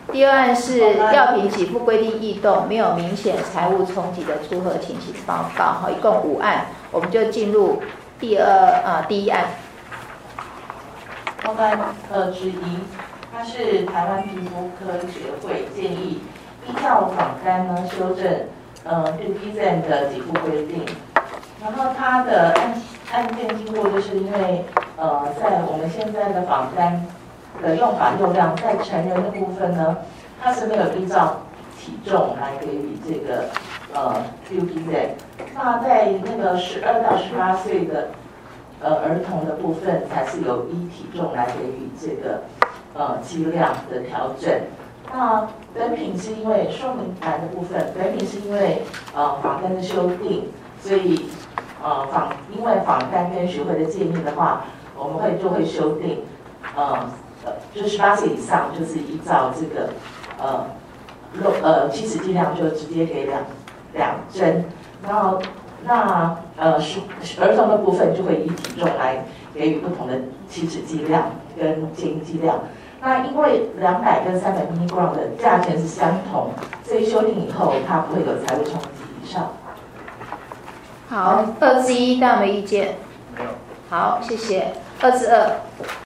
第二案是药品给付规定异动，没有明显财务冲击的出核情形报告，好，一共5案，我们就进入第一案。 公案2之1，它是台湾皮肤科学会建议依照仿单呢修正PPZ 的给付规定，然后它的案件经过就是因为在我们现在的仿单的用法用量，在成人的部分呢，它是没有依照体重来给予这个PPZ， 那在那个12到18岁的儿童的部分，才是由依体重来给予这个剂量的调整。那本品是因为说明栏的部分，本品是因为仿单的修订，所以因为仿单跟学会的建议的话，我们就会修订就是18岁以上就是依照这个7齿剂量就直接给两针，然后儿童的部分就会以体重来给予不同的7齿剂量跟建议剂量。那因为200跟300 mg 的价钱是相同，所以修订以后它不会有财务冲击以上。 好，2之1，大家有没有意见？ 没有。 好，谢谢。2之2。